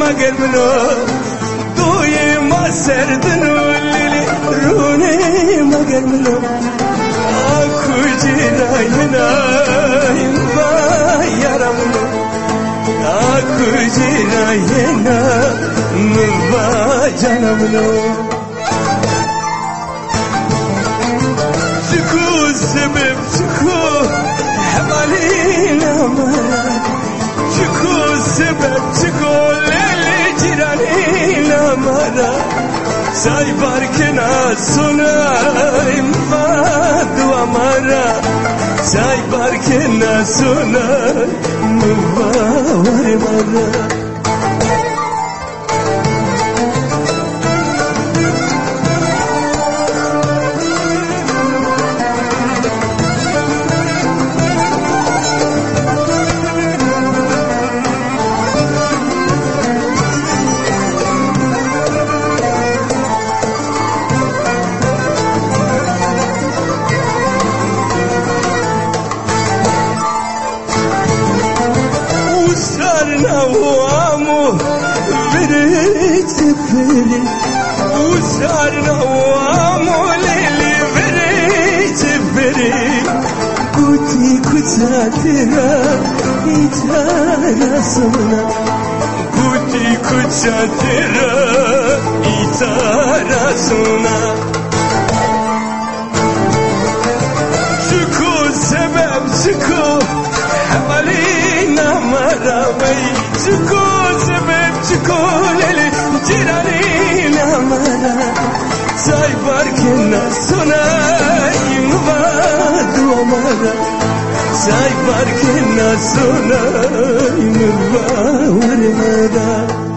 مگر منو دوی ما سردن لیلی رونه مگر منو کجی راینایم با یارمنو کجی راینایم با جانمنو چکو سبب چکو حمالينا مرا چکو سبب چکو لیلی جیرانینا مرا سای بارکنا سنایم فادو مرا سای بارکنا سنایم باور مرا وامو بريت بري وصارنا وامو ليلي بريت بري قوتي كتاتنا إتارا سمنا قوتي كتاتنا إتارا سمنا شكو سبب شكو حوالينا مراوي چکو سبب چکو لیلی جیرانینا مرا سای بارکنا سنایم وادو مرا سای بارکنا سنایم باور مرا